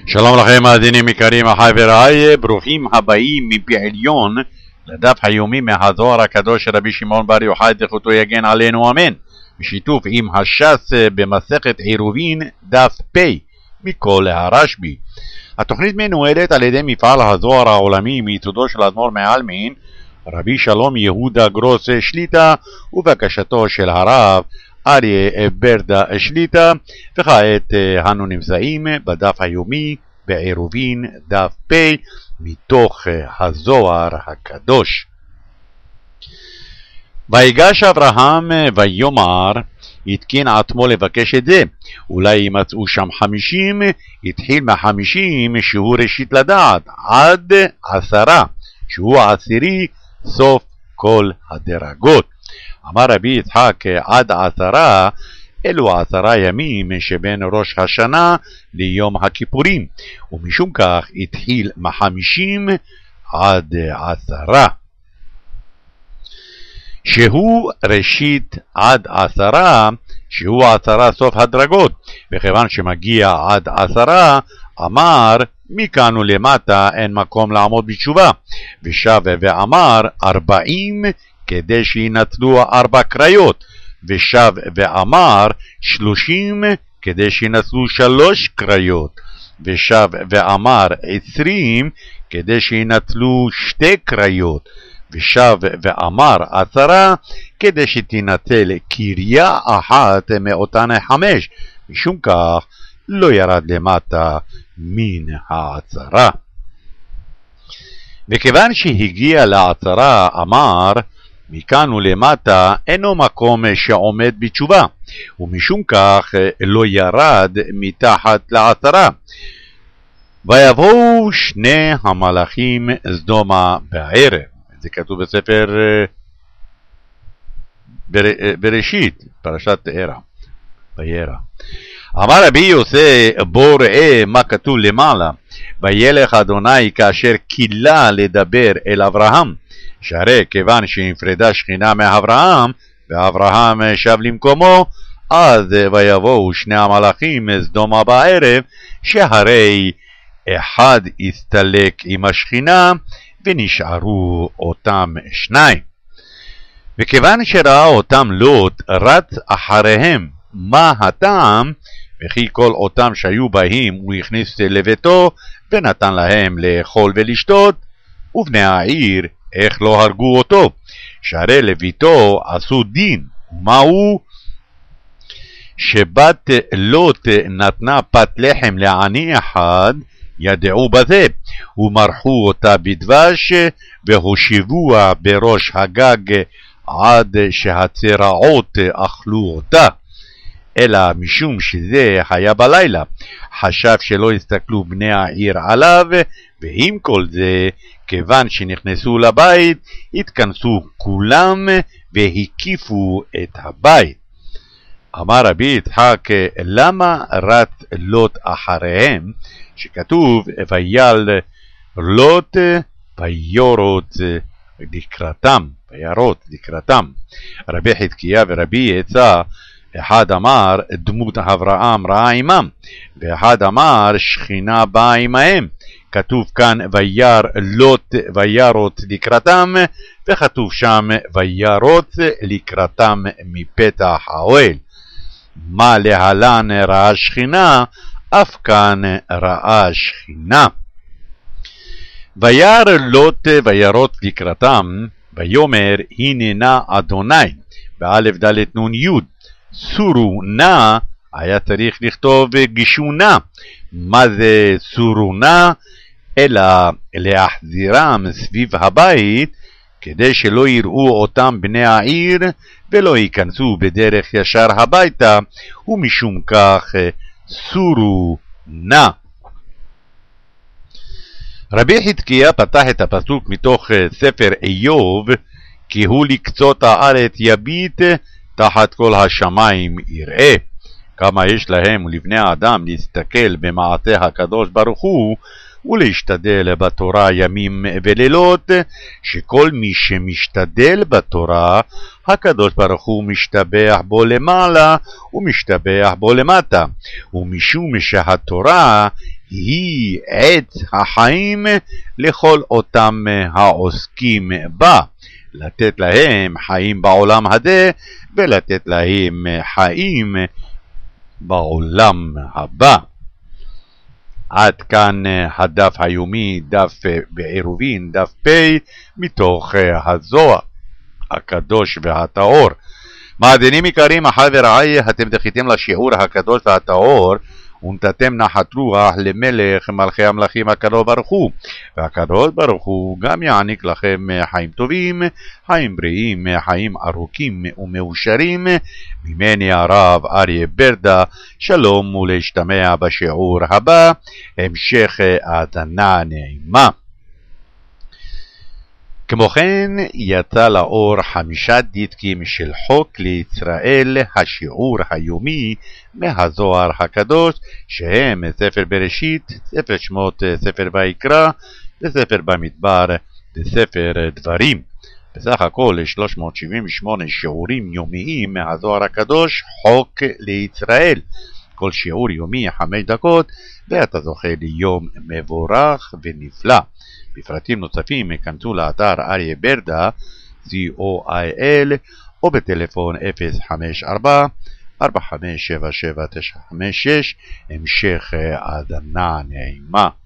שלום לכם מאזינים יקרים, אחי ורעי, ברוכים הבאים מפי עליון לדף היומי מהזוהר הקדוש של רבי שמעון בר יוחאי זכותו יגן עלינו אמן, בשיתוף עם הש"ס במסכת עירובין דף פ מכל הרשב"י. התוכנית מנוהלת על ידי מפעל הזוהר העולמי מיסודו של האדמו"ר מעלמין רבי שלום יהודה גרוס שליט"א ובקשתו של הרב אריה ברדה שליט"א. וכעת אנו נמצאים בדף היומי בעירובין דף פ מתוך הזוהר הקדוש. ויגש אברהם ויאמר, התקין עצמו לבקש את זה, אולי ימצאו שם 50, התחיל מ50 שהוא ראשית לדעת עד 10 שהוא העשירי סוף כל הדרגות. אמר רבי יצחק עד 10, אלו 10 ימים שבין ראש השנה ליום הכיפורים, ומשום כך התחיל מ50 עד 10 שהוא ראשית עד 10 שהוא 10 סוף הדרגות, וכיוון שמגיע עד 10 אמר מכאן ולמטה אין מקום לעמוד בתשובה, ושב ואמר 40 כדי שינצלו 4 קריות, ושב ואמר 30 כדי שינצלו 3 קריות, ושב ואמר 20 כדי שינצלו 2 קריות, ושב ואמר 10 כדי שתינצל קריה אחת מאותן 5, משום כך לא ירד למטה מן 10. וכיוון שהגיע ל10 אמר מכאן ולמטה אינו מקום שעומד בתשובה, ומשום כך לא ירד מתחת ל10. ויבואו 2 המלאכים סדומה בערב. זה כתוב בספר בראשית, פרשת וירא. אמר רבי יוסי, בוא ראה מה כתוב למעלה, וילך אדוני כאשר קילה לדבר אל אברהם, שהרי כיוון שנפרדה שכינה מאברהם ואברהם שב למקומו, אז ויבואו 2 המלאכים סדומה בערב, שהרי אחד הסתלק עם השכינה ונשארו אותם 2. וכיוון שראה אותם לוט רץ אחריהם מה הטעם, וכי כל אותם שהיו בהם הוא הכניס לביתו ונתן להם לאכול ולשתות, ובני העיר איך לא הרגו אותו, שהרי לביתו עשו דין. ומהו? שבת לוט נתנה פת לחם לעני אחד, ידעו בזה, ומרחו אותה בדבש, והושיבוה בראש הגג עד שהצרעות אכלו אותה. אלא משום שזה היה בלילה, חשב שלא הסתכלו בני העיר עליו, ועם כל זה, כיוון שנכנסו לבית, התכנסו כולם והקיפו את הבית. אמר רבי יצחק, למה רץ לוט אחריהם, שכתוב וייל לוט ויורות לקראתם. רבי חזקיה ורבי יצא, אחד אמר דמות אברהם ראה עמם, ואחד אמר שכינה באה עמהם. כתוב כאן וירא לוט וירוץ לקראתם, וכתוב שם וירוץ לקראתם מפתח האוהל. מה להלן ראה שכינה, אף כאן ראה שכינה. וירא לוט וירוץ לקראתם, ויאמר הנה נא אדוני, באלף ד' נ' י'. סורו נא, היה צריך לכתוב גישו נא. מה זה סורו נא? אלא להחזירם סביב הבית, כדי שלא יראו אותם בני העיר ולא ייכנסו בדרך ישר הביתה, ומשום כך סורו נא. רבי חזקיה פתח את הפסוק מתוך ספר איוב, כי הוא לקצות הארץ יביט, תחת כל השמיים יראה. כמה יש להם ולבני האדם להסתכל במעשה הקדוש ברוך הוא, ולהשתדל בתורה ימים ולילות, שכל מי שמשתדל בתורה, הקדוש ברוך הוא משתבח בו למעלה ומשתבח בו למטה, ומשום שהתורה היא עץ החיים לכל אותם העוסקים בה, לתת להם חיים בעולם הזה ולתת להם חיים בעולם הבא. עד כאן הדף היומי, דף בעירובין, דף פ' מתוך הזוהר הקדוש והטהור. מאזינים יקרים, אחי ורעי, אתם זכיתם לשיעור הקדוש והטהור ונתתם נחת רוח למלך מלכי המלכים הקדוש ברוך הוא, והקדוש ברוך הוא גם יעניק לכם חיים טובים, חיים בריאים, חיים ארוכים ומאושרים. ממני הרב אריה ברדה, שלום ולהשתמע בשיעור הבא, המשך האזנה נעימה. כמו כן יצא לאור 5 דיסקים של חוק לישראל, השיעור היומי מהזוהר הקדוש, שהם ספר בראשית, ספר שמות, ספר ויקרא, וספר במדבר וספר דברים. בסך הכל 378 שיעורים יומיים מהזוהר הקדוש, חוק לישראל. כל שיעור יומי 5 דקות, ואתה זוכה ליום מבורך ונפלא. בפרטים נוספים יכנסו לאתר אריה ברדה co.il או בטלפון 054-4577-956. המשך האזנה נעימה.